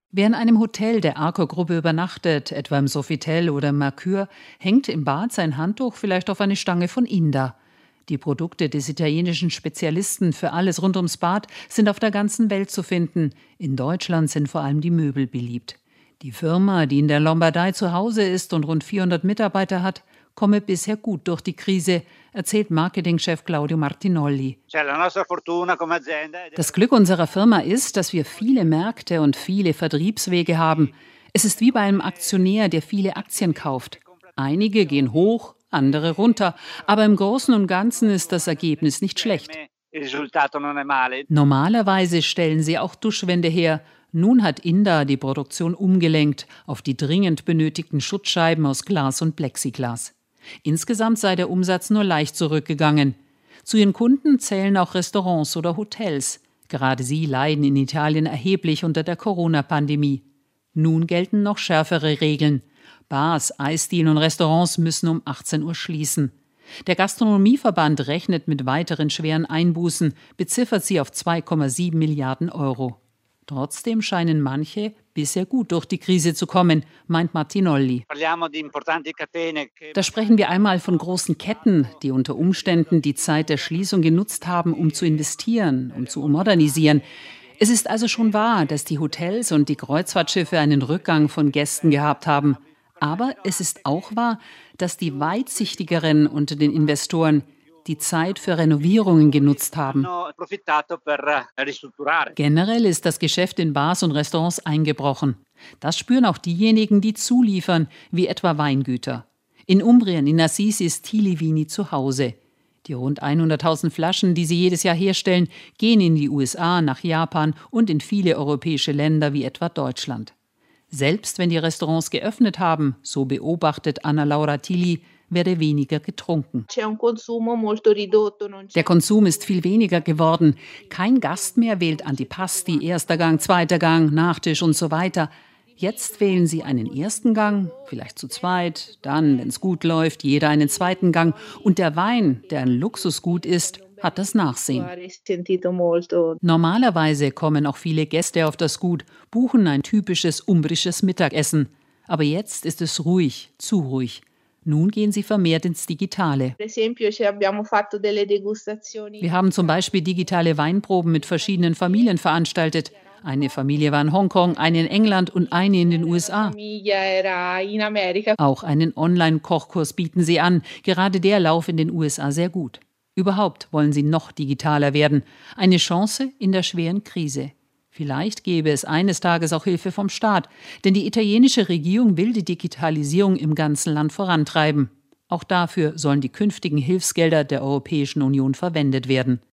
Wer in einem Hotel der Arco-Gruppe übernachtet, etwa im Sofitel oder im Mercure, hängt im Bad sein Handtuch vielleicht auf eine Stange von Inda. Die Produkte des italienischen Spezialisten für alles rund ums Bad sind auf der ganzen Welt zu finden. In Deutschland sind vor allem die Möbel beliebt. Die Firma, die in der Lombardei zu Hause ist und rund 400 Mitarbeiter hat, komme bisher gut durch die Krise, erzählt Marketingchef Claudio Martinolli. Das Glück unserer Firma ist, dass wir viele Märkte und viele Vertriebswege haben. Es ist wie bei einem Aktionär, der viele Aktien kauft. Einige gehen hoch, andere runter, aber im Großen und Ganzen ist das Ergebnis nicht schlecht. Normalerweise stellen sie auch Duschwände her. Nun hat Inda die Produktion umgelenkt auf die dringend benötigten Schutzscheiben aus Glas und Plexiglas. Insgesamt sei der Umsatz nur leicht zurückgegangen. Zu ihren Kunden zählen auch Restaurants oder Hotels. Gerade sie leiden in Italien erheblich unter der Corona-Pandemie. Nun gelten noch schärfere Regeln. Bars, Eisdielen und Restaurants müssen um 18 Uhr schließen. Der Gastronomieverband rechnet mit weiteren schweren Einbußen, beziffert sie auf 2,7 Milliarden Euro. Trotzdem scheinen manche bisher gut durch die Krise zu kommen, meint Martinolli. Da sprechen wir einmal von großen Ketten, die unter Umständen die Zeit der Schließung genutzt haben, um zu investieren, um zu modernisieren. Es ist also schon wahr, dass die Hotels und die Kreuzfahrtschiffe einen Rückgang von Gästen gehabt haben. Aber es ist auch wahr, dass die Weitsichtigeren unter den Investoren die Zeit für Renovierungen genutzt haben. Generell ist das Geschäft in Bars und Restaurants eingebrochen. Das spüren auch diejenigen, die zuliefern, wie etwa Weingüter. In Umbrien, in Assisi ist Tili Vini zu Hause. Die rund 100.000 Flaschen, die sie jedes Jahr herstellen, gehen in die USA, nach Japan und in viele europäische Länder wie etwa Deutschland. Selbst wenn die Restaurants geöffnet haben, so beobachtet Anna Laura Tili, werde weniger getrunken. Der Konsum ist viel weniger geworden. Kein Gast mehr wählt Antipasti, erster Gang, zweiter Gang, Nachtisch und so weiter. Jetzt wählen sie einen ersten Gang, vielleicht zu zweit, dann, wenn es gut läuft, jeder einen zweiten Gang. Und der Wein, der ein Luxusgut ist, hat das Nachsehen. Normalerweise kommen auch viele Gäste auf das Gut, buchen ein typisches umbrisches Mittagessen. Aber jetzt ist es ruhig, zu ruhig. Nun gehen sie vermehrt ins Digitale. Wir haben zum Beispiel digitale Weinproben mit verschiedenen Familien veranstaltet. Eine Familie war in Hongkong, eine in England und eine in den USA. Auch einen Online-Kochkurs bieten sie an. Gerade der laufe in den USA sehr gut. Überhaupt wollen sie noch digitaler werden. Eine Chance in der schweren Krise. Vielleicht gäbe es eines Tages auch Hilfe vom Staat, denn die italienische Regierung will die Digitalisierung im ganzen Land vorantreiben. Auch dafür sollen die künftigen Hilfsgelder der Europäischen Union verwendet werden.